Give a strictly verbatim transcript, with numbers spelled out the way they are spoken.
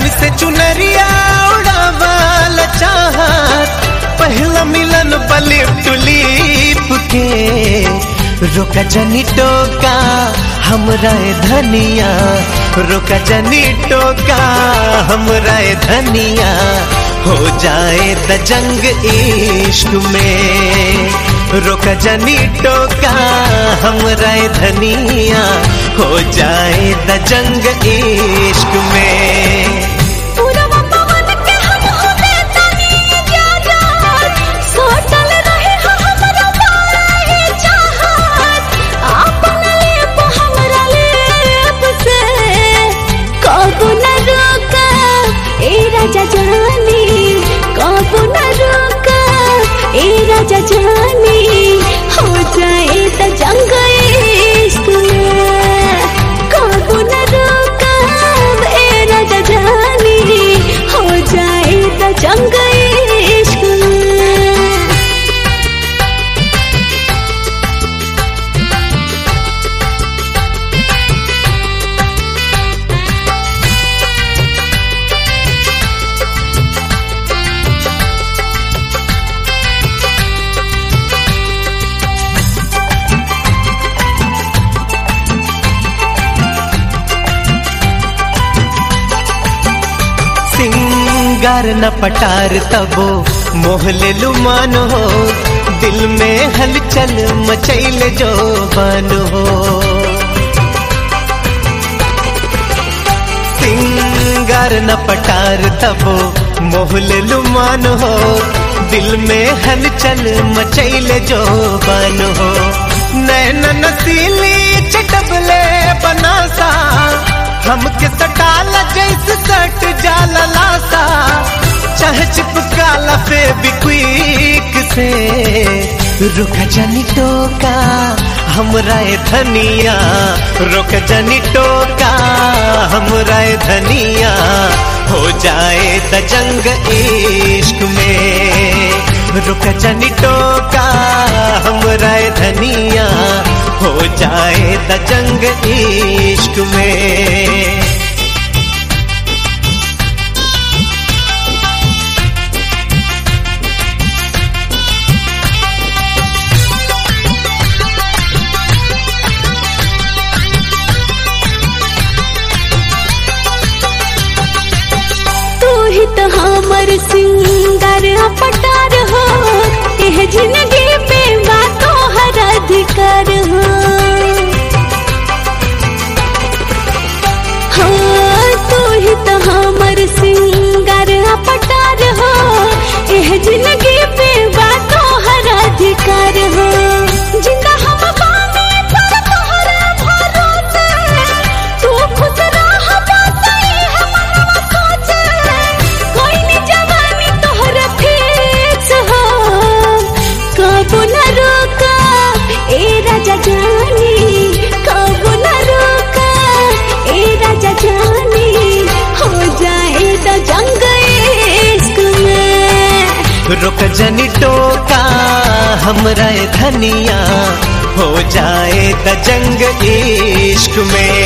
तन से चुनरिया उड़ावल चाहत पहला मिलन बलिप टुलीप के रोका जनी टोका हमरा धनिया रोका जनी टोका हमरा धनिया हो जाए द जंग इश्क में रोका जनी टोका हमरा धनिया हो जाए द जंग इश्क में राजा जानी काबू न रोका ए राजा जानी हो जाए त जंग इश्क में काबू न रोका ए राजा जानी हो जाए त जंग इश्क में। सिंगार न पटार तबो मोहले लुमान हो दिल में हलचल मचैल जो बन हो सिंगार न पटार तबो मोहले लुमान हो दिल में हलचल मचैल जो बन हो नैन नसीली चटबले बनासा हमके सटाला जैसे सट जाला लासा चाहे चिपकाला फेविक्विक से रुका जानी टोका हमरा धनिया रुका जानी टोका हमरा धनिया हो जाए द जंग इश्क में रुका जानी टोका हमरा धनिया हो जाए द जंग इश्क में। तो हमर सिंगार पटार हो एह जिंदगी पे बातों हर अधिकार हो हाँ तू ही तो हमर सिंगार पटार हो एह जिंदगी पे बातों हर अधिकार हो जिंदा हम बानी पर तोहरे भरोसे तू खुश रह बस ये मनवा सोचे कोई नहीं जवानी तोहरा फिक्स हो काबू न रोका ए राजा जानी काबू न रोका ए राजा जानी हो जाए द जंग इश्क में रुक जनी टोका हमरा धनिया हो जाए द जंग इश्क में।